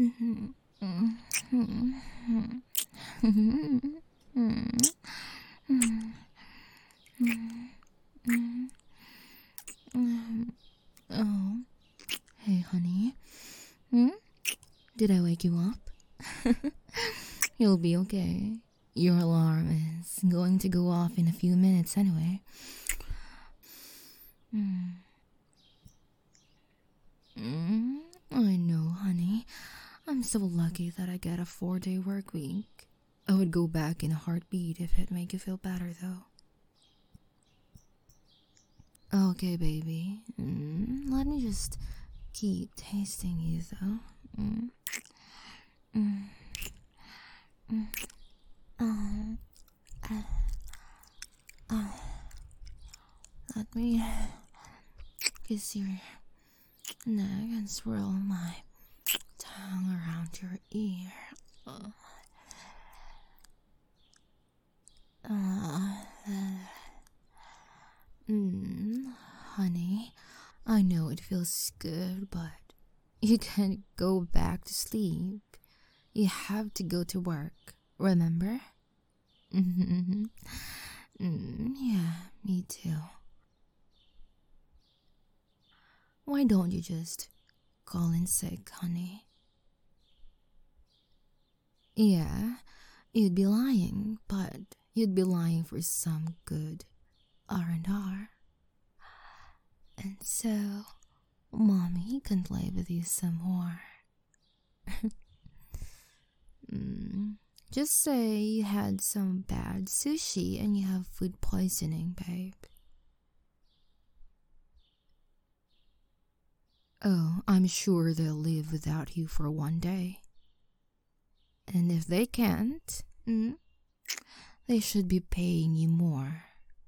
Oh, hey, honey. Hmm? Did I wake you up? You'll be okay. Your alarm is going to go off in a few minutes anyway. I know, honey. I'm so lucky that I get a 4-day work week. I would go back in a heartbeat if it make you feel better, though. Okay, baby. Let me just keep tasting you, though. Let me kiss your neck and swirl my tongue around your ear. Honey, I know it feels good, but you can't go back to sleep. You have to go to work, remember? Yeah, me too. Why don't you just call in sick, honey? Yeah, you'd be lying, but you'd be lying for some good R&R. And so, Mommy can play with you some more. Just say you had some bad sushi and you have food poisoning, babe. Oh, I'm sure they'll live without you for 1 day. And if they can't, they should be paying you more.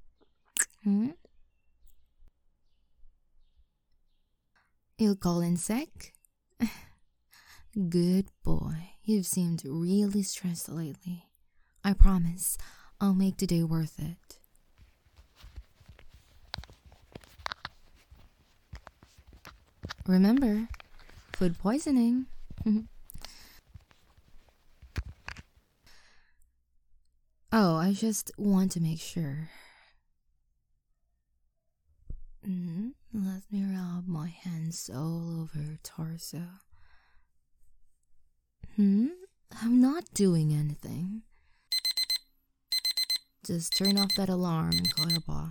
You'll call in sick? Good boy. You've seemed really stressed lately. I promise I'll make today worth it. Remember, food poisoning. Oh, I just want to make sure. Let me rub my hands all over your torso. I'm not doing anything. Just turn off that alarm and call your boss.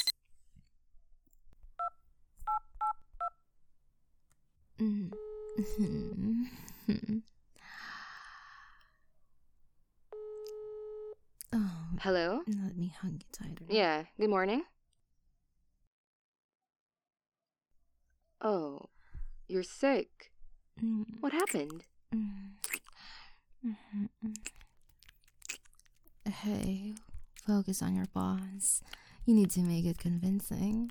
Oh, Hello? let me hug you tighter. Yeah, good morning. Oh, you're sick. What happened? Hey, focus on your boss. You need to make it convincing.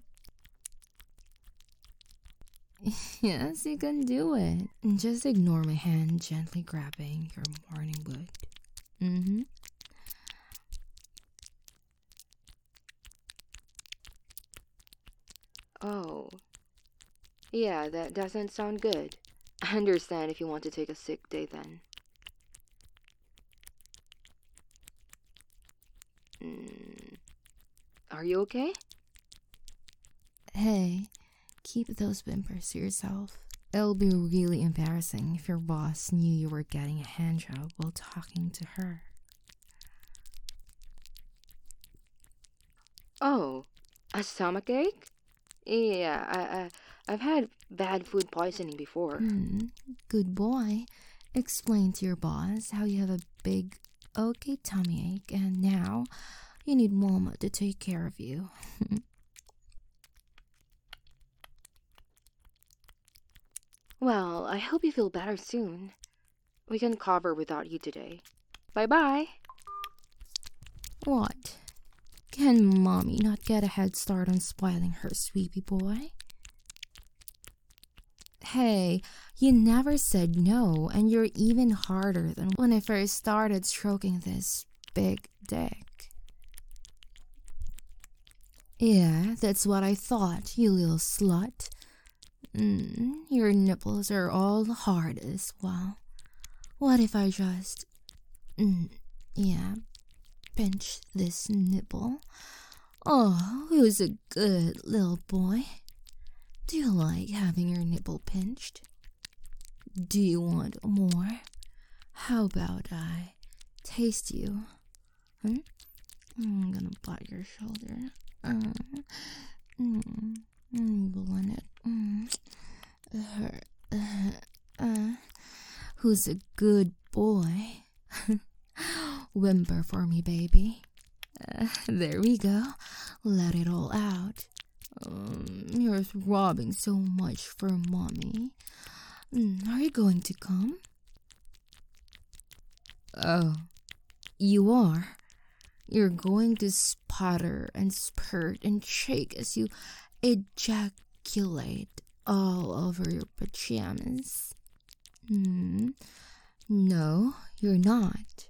Yes, you can do it. Just ignore my hand gently grabbing your morning wood. Oh, yeah, that doesn't sound good. I understand if you want to take a sick day then. Are you okay? Hey, keep those whimpers to yourself. It'll be really embarrassing if your boss knew you were getting a hand job while talking to her. Oh, a stomachache? Yeah, I've had bad food poisoning before. Good boy. Explain to your boss how you have a big, okay tummy ache and now you need Mama to take care of you. Well, I hope you feel better soon. We can cover without you today. Bye-bye. What? Can Mommy not get a head start on spoiling her sweetie boy? Hey, you never said no, and you're even harder than when I first started stroking this big dick. Yeah, that's what I thought, you little slut. Your nipples are all hard as well. What if I just, yeah, pinch this nipple? Oh, who's a good little boy? Do you like having your nipple pinched? Do you want more? How about I taste you? I'm gonna bite your shoulder. Blend it. Who's a good boy? Whimper for me, baby. There we go. Let it all out. You're throbbing so much for mommy. Are you going to come? Oh, you are. You're going to sputter and spurt and shake as you ejaculate all over your pajamas. No, you're not.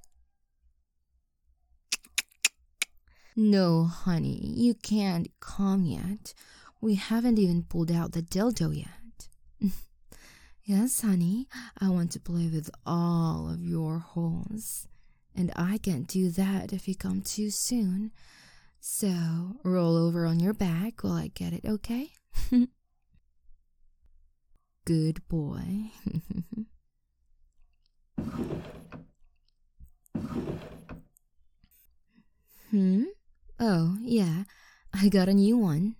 No, honey, you can't come yet. We haven't even pulled out the dildo yet. Yes, honey, I want to play with all of your holes. And I can't do that if you come too soon. So, roll over on your back while I get it, okay? Good boy. Oh, yeah, I got a new one.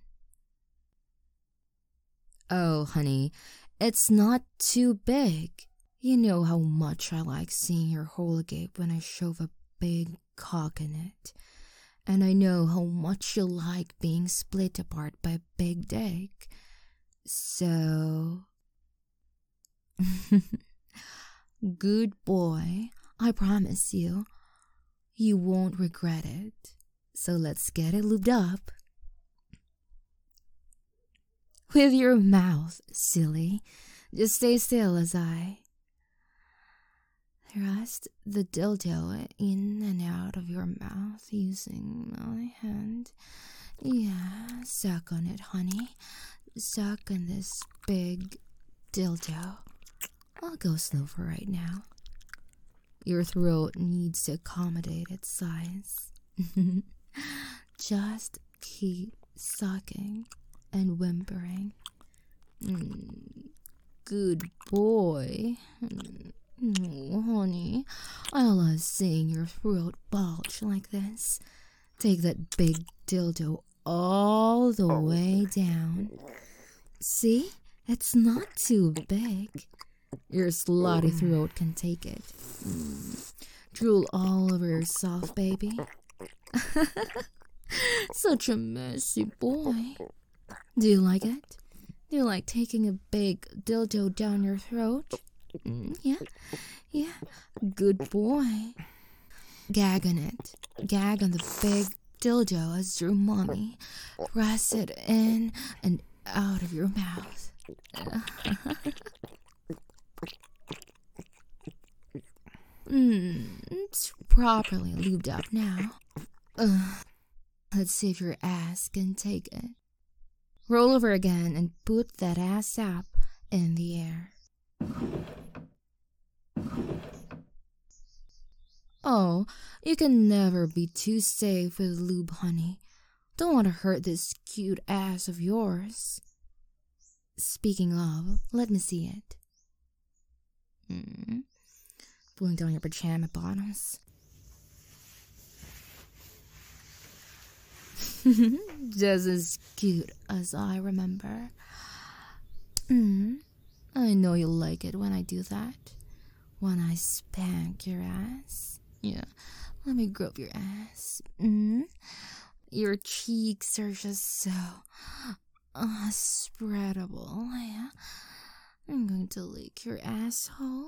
Oh, honey, it's not too big. You know how much I like seeing your hole agape when I shove a big cock in it. And I know how much you like being split apart by a big dick. So... Good boy, I promise you. You won't regret it. So let's get it lubed up. With your mouth, silly. Just stay still as I thrust the dildo in and out of your mouth using my hand. Yeah, suck on it, honey. Suck on this big dildo. I'll go slow for right now. Your throat needs to accommodate its size. Just keep sucking and whimpering. Good boy. Oh, honey, I love seeing your throat bulge like this. Take that big dildo all the way down. See? It's not too big. Your slutty throat can take it. Drool all over yourself, baby. Such a messy boy. Do you like it? Do you like taking a big dildo down your throat? Yeah. Good boy. Gag on it. Gag on the big dildo as your mommy press it in and out of your mouth. It's properly lubed up now. Let's see if your ass can take it. Roll over again and put that ass up in the air. Oh, you can never be too safe with lube, honey. Don't want to hurt this cute ass of yours. Speaking of, let me see it. Pulling down your pajama bottoms. Just as cute as I remember. I know you like it when I do that. When I spank your ass. Yeah, let me grab your ass. Your cheeks are just so spreadable. Yeah. I'm going to lick your asshole.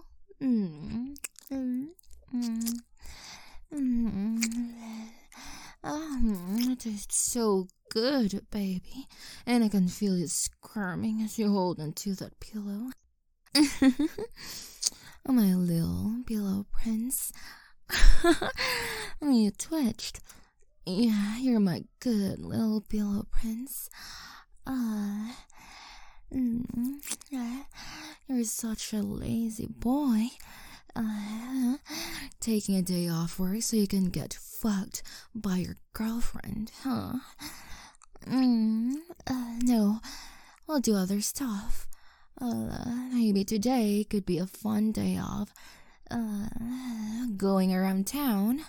It tastes so good, baby. And I can feel you squirming as you hold onto that pillow. Oh, my little pillow prince. You twitched. Yeah, you're my good little pillow prince. You're such a lazy boy. Taking a day off work so you can get fucked by your girlfriend, huh? No, I'll do other stuff. Maybe today could be a fun day off. Going around town.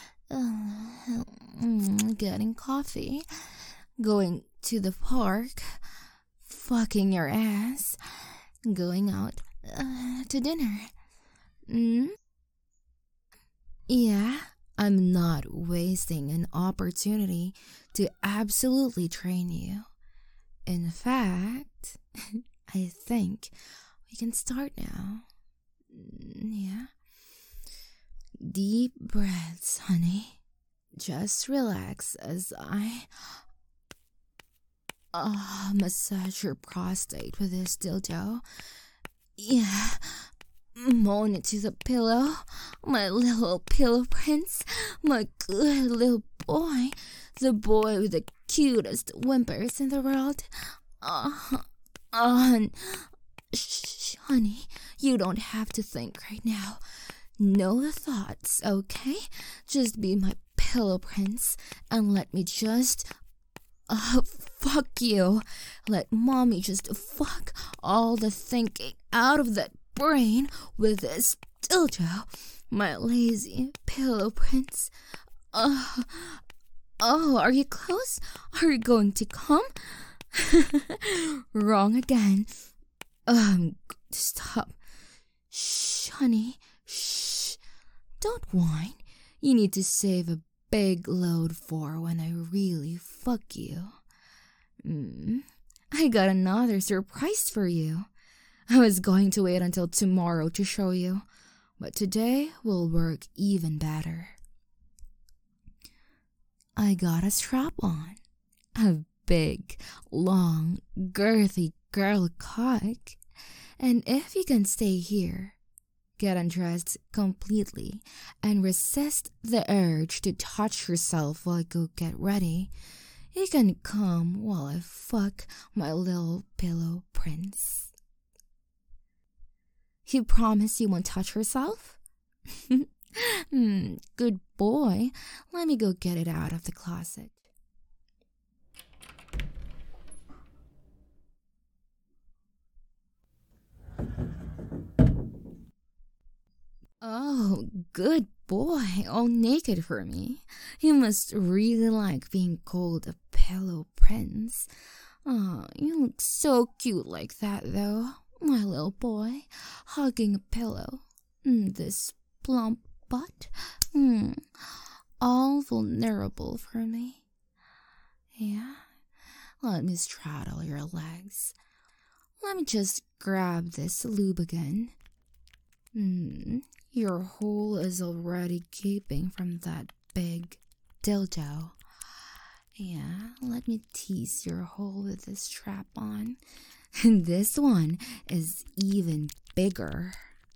Getting coffee. Going to the park. Fucking your ass. Going out to dinner. Yeah, I'm not wasting an opportunity to absolutely train you. In fact, I think we can start now. Yeah. Deep breaths, honey. Just relax as I massage your prostate with this dildo. Yeah. Moan it to the pillow. My little pillow prince. My good little boy. The boy with the cutest whimpers in the world. Shh, honey. You don't have to think right now. No thoughts, okay? Just be my pillow prince and let me just fuck you. Let mommy just fuck all the thinking out of that brain with this dildo, my lazy pillow prince. Are you close? Are you going to come? Wrong again. Stop. Shh, honey. Shh. Don't whine. You need to save a big load for when I really fuck you. I got another surprise for you. I was going to wait until tomorrow to show you, but today will work even better. I got a strap on. A big, long, girthy girl cock. And if you can stay here, get undressed completely, and resist the urge to touch yourself while I go get ready, you can come while I fuck my little pillow prince. You promise you won't touch yourself? Good boy. Let me go get it out of the closet. Oh, good boy, all naked for me. You must really like being called a pillow prince. Oh, you look so cute like that, though. My little boy, hugging a pillow. This plump butt. All vulnerable for me. Yeah? Let me straddle your legs. Let me just grab this lube again. Your hole is already gaping from that big dildo. Yeah, let me tease your hole with this strap on. This one is even bigger.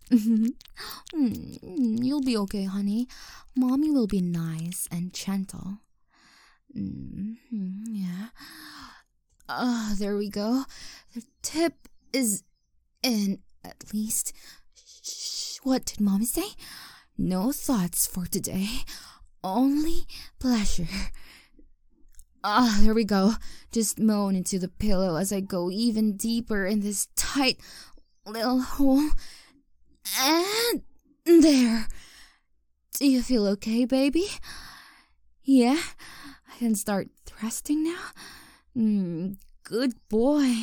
You'll be okay, honey. Mommy will be nice and gentle. Yeah. There we go. The tip is in, at least. Shh, what did Mommy say? No thoughts for today. Only pleasure. There we go. Just moan into the pillow as I go even deeper in this tight little hole. And there. Do you feel okay, baby? Yeah? I can start thrusting now? Good boy.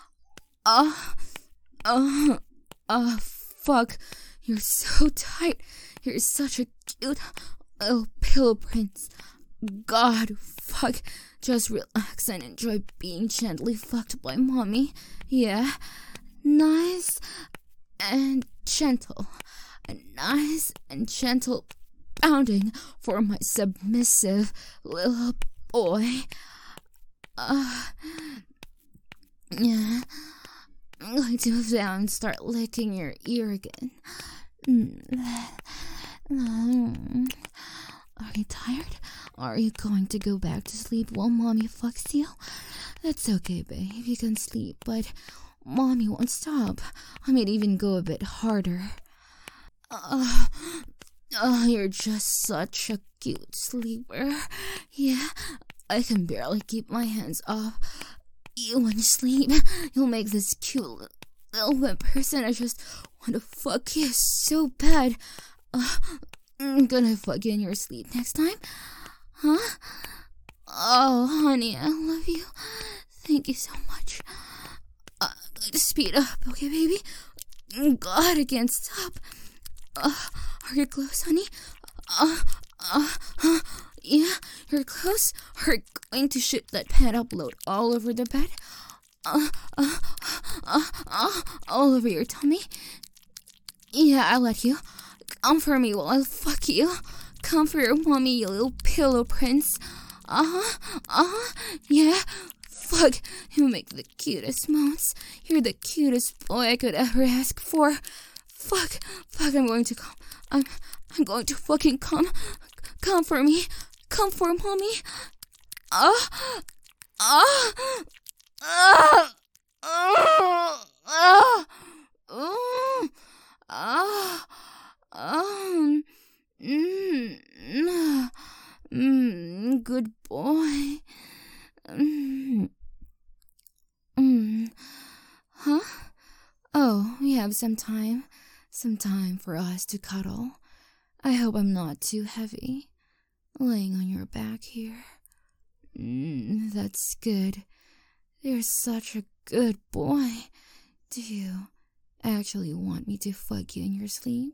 Fuck. You're so tight. You're such a cute little pillow prince. God, fuck. Just relax and enjoy being gently fucked by Mommy. Yeah? Nice and gentle. A nice and gentle pounding for my submissive little boy. Yeah. I'm going to move down and start licking your ear again. Are you tired? Are you going to go back to sleep while Mommy fucks you? That's okay, babe. You can sleep, but Mommy won't stop. I might even go a bit harder. Uh, you're just such a cute sleeper. Yeah, I can barely keep my hands off you when you sleep. You'll make this cute little wet person. I just want to fuck you so bad. I'm gonna fuck you in your sleep next time. Huh? Oh, honey, I love you. Thank you so much. I'm going to speed up, okay, baby? God, I can't stop. Are you close, honey? Yeah, you're close. Are you going to shoot that pad upload all over the bed? All over your tummy? Yeah, I'll let you. Come for me while I fuck you. Come for your mommy, you little pillow prince. Yeah. Fuck, you make the cutest moans. You're the cutest boy I could ever ask for. Fuck, I'm going to come. I'm going to fucking come. Come for me. Come for mommy. Good boy. Huh? Oh, we have some time for us to cuddle. I hope I'm not too heavy, laying on your back here. That's good. You're such a good boy. Do you actually want me to fuck you in your sleep?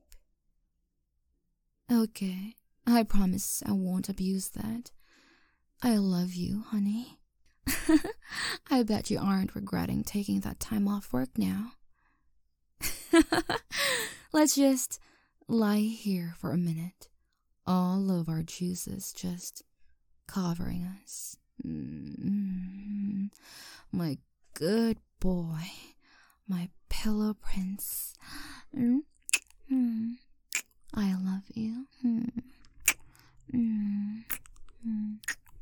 Okay, I promise I won't abuse that. I love you, honey. I bet you aren't regretting taking that time off work now. Let's just lie here for a minute. All of our juices just covering us. My good boy. My pillow prince.